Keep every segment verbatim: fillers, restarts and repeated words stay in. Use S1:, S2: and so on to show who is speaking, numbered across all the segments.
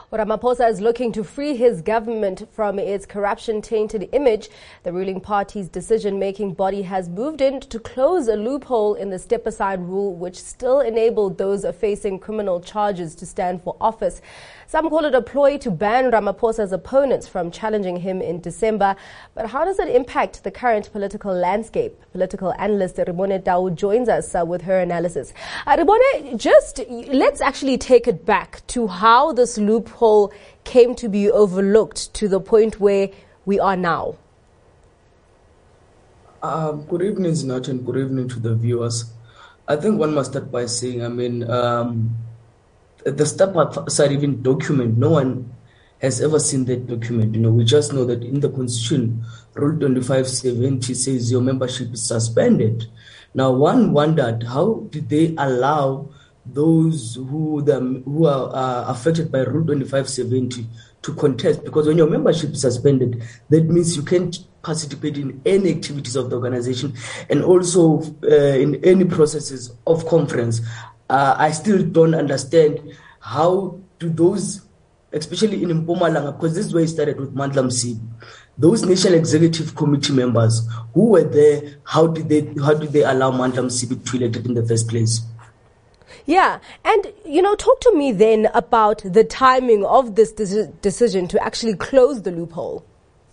S1: Ramaphosa is looking to free his government from its corruption-tainted image. The ruling party's decision-making body has moved in to close a loophole in the step-aside rule, which still enabled those facing criminal charges to stand for office. Some call it a ploy to ban Ramaphosa's opponents from challenging him in December. But how does it impact the current political landscape? Political analyst Rebone Tau joins us uh, with her analysis. Uh, Rebone, just let's actually take it back to how this loophole came to be overlooked to the point where we are now.
S2: Um, good evening, Zinat, and good evening to the viewers. I think one must start by saying, I mean, um, the step-aside even document, no one has ever seen that document. You know, we just know that in the Constitution, Rule twenty-five seventy says your membership is suspended. Now, one wondered, how did they allow those who the, who are uh, affected by Rule twenty-five seventy to contest? Because when your membership is suspended, that means you can't participate in any activities of the organization and also uh, in any processes of conference. Uh, I still don't understand how do those, especially in Mpumalanga, because this is where it started with Mandla Msibi, those National Executive Committee members who were there, how did they how did they allow Mandla Msibi to be elected in the first place?
S1: Yeah, and, you know, talk to me then about the timing of this de- decision to actually close the loophole.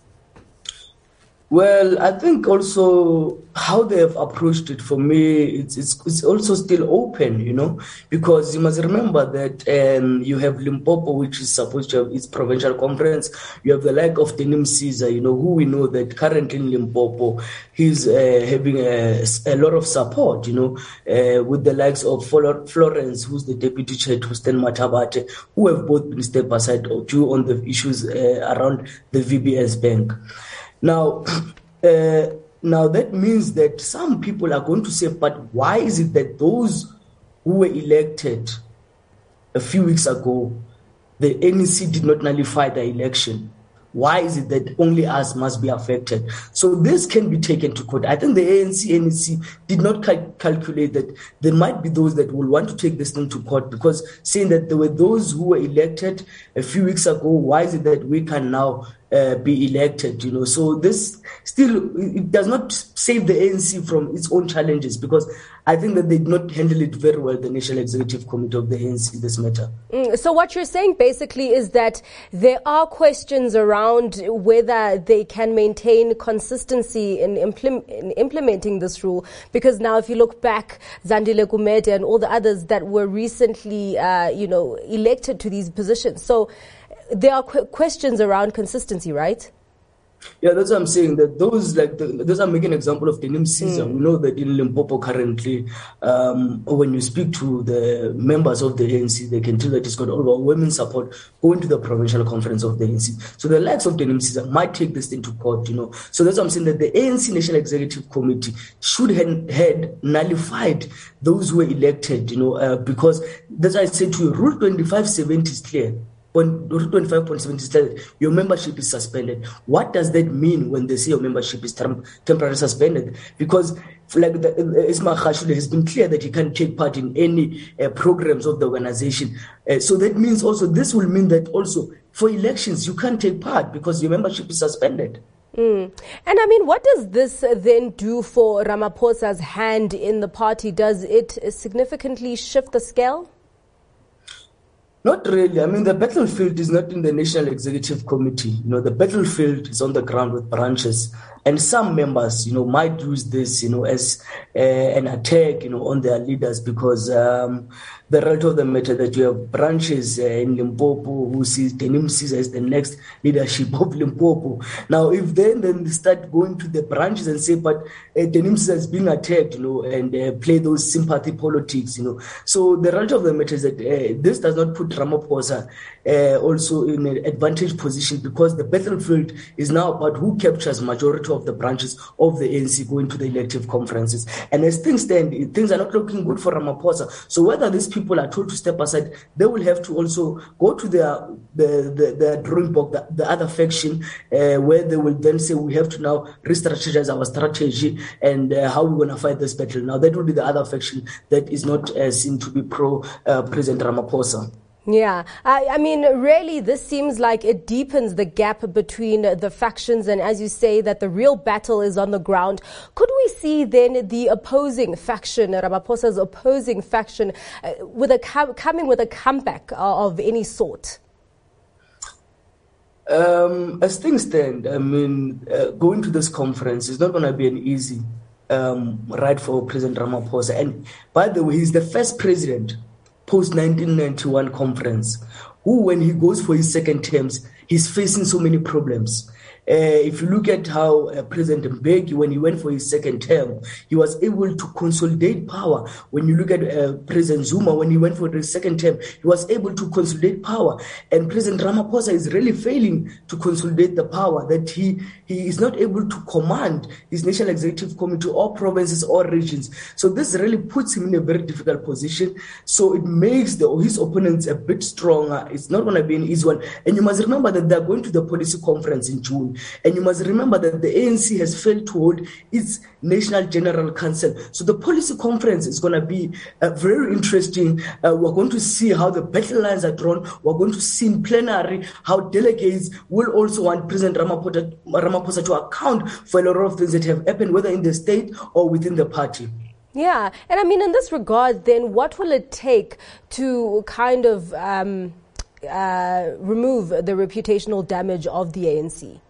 S2: Well, I think also how they have approached it, for me, it's it's, it's also still open, you know, because you must remember that um, you have Limpopo, which is supposed to have its provincial conference. You have the like of Denim Caesar, you know, who we know that currently in Limpopo, he's uh, having a, a lot of support, you know, uh, with the likes of Florence, who's the deputy chair to Stan Matabate, who have both been step aside due on the issues uh, around the V B S Bank. Now, uh, now that means that some people are going to say, but why is it that those who were elected a few weeks ago, the N E C did not nullify the election? Why is it that only us must be affected? So this can be taken to court. I think the A N C, N E C did not cal- calculate that there might be those that will want to take this thing to court, because saying that there were those who were elected a few weeks ago, why is it that we can now uh, be elected? You know, so this still, it does not save the A N C from its own challenges, because I think that they did not handle it very well, the National Executive Committee of the A N C, this matter.
S1: Mm, so what you're saying basically is that there are questions around whether they can maintain consistency in, implement, in implementing this rule, because now if you look back, Zandile Gumede and all the others that were recently, uh, you know, elected to these positions. So there are qu- questions around consistency, right?
S2: Yeah, that's what I'm saying, that those, like, the, those are making an example of Denim Caesar. Mm. We know that in Limpopo currently, um, when you speak to the members of the A N C, they can tell that it's got overwhelming support going to the provincial conference of the A N C. So the likes of Denim Caesar might take this thing to court, you know. So that's what I'm saying, that the A N C National Executive Committee should have had nullified those who were elected, you know, uh, because that's why I said to you, Rule twenty-five seventy is clear. When Rule twenty-five point seven says your membership is suspended, what does that mean when they say your membership is term- temporarily suspended? Because, like the, Ismail Khashule has been clear that he can't take part in any uh, programs of the organization. Uh, so that means also, this will mean that also for elections you can't take part because your membership is suspended.
S1: Mm. And I mean, what does this then do for Ramaphosa's hand in the party? Does it significantly shift the scale?
S2: Not really. I mean, the battlefield is not in the National Executive Committee. You know, the battlefield is on the ground with branches. And some members, you know, might use this, you know, as uh, an attack, you know, on their leaders, because um, the reality of the matter that you have branches uh, in Limpopo who sees Denim Caesar as the next leadership of Limpopo. Now, if then then they start going to the branches and say, but uh, Denim Caesar is being attacked, you know, and uh, play those sympathy politics, you know. So the reality of the matter is that uh, this does not put Ramaphosa uh, also in an advantage position, because the battlefield is now about who captures majority of the branches of the A N C going to the elective conferences. And as things stand, things are not looking good for Ramaphosa. So whether these people are told to step aside, they will have to also go to their the, the, the drawing board, the, the other faction, uh, where they will then say, we have to now re-strategize our strategy and uh, how we're going to fight this battle. Now, that will be the other faction that is not uh, seen to be pro uh, President Ramaphosa.
S1: Yeah, I, I mean, really, this seems like it deepens the gap between the factions. And as you say, that the real battle is on the ground. Could we see then the opposing faction, Ramaphosa's opposing faction, uh, with a com- coming with a comeback uh, of any sort?
S2: Um, as things stand, I mean, uh, going to this conference is not going to be an easy um, ride for President Ramaphosa. And by the way, he's the first president post nineteen ninety-one conference who, when he goes for his second terms, he's facing so many problems. Uh, if you look at how uh, President Mbeki, when he went for his second term, he was able to consolidate power. When you look at uh, President Zuma, when he went for his second term, he was able to consolidate power. And President Ramaphosa is really failing to consolidate the power, that he, he is not able to command his National Executive Committee or provinces or regions. So this really puts him in a very difficult position. So it makes the, his opponents a bit stronger. It's not going to be an easy one. And you must remember that they're going to the policy conference in June. And you must remember that the A N C has failed to hold its National General Council. So the policy conference is going to be uh, very interesting. Uh, we're going to see how the battle lines are drawn. We're going to see in plenary how delegates will also want President Ramaphosa, Ramaphosa to account for a lot of things that have happened, whether in the state or within the party.
S1: Yeah. And I mean, in this regard, then what will it take to kind of um, uh, remove the reputational damage of the A N C?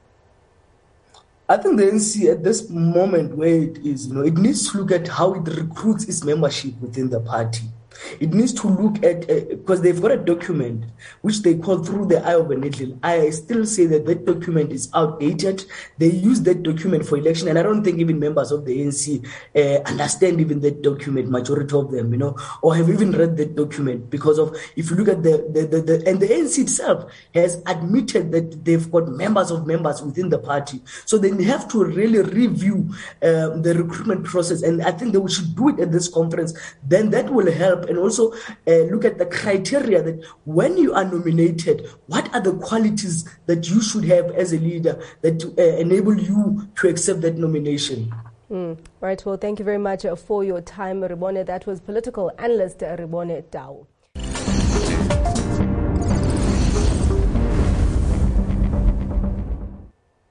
S2: I think the A N C at this moment where it is, you know, it needs to look at how it recruits its membership within the party. It needs to look at, uh, because they've got a document which they call Through the Eye of a Needle. I still say that that document is outdated. They use that document for election, and I don't think even members of the A N C uh, understand even that document, majority of them, you know, or have even read that document, because of, if you look at the, the, the, the and the A N C itself has admitted that they've got members of members within the party. So they have to really review uh, the recruitment process, and I think they should do it at this conference. Then that will help. And also uh, look at the criteria that when you are nominated, what are the qualities that you should have as a leader that uh, enable you to accept that nomination.
S1: Mm. Right. Well, thank you very much for your time, Rebone. That was political analyst Rebone Tau.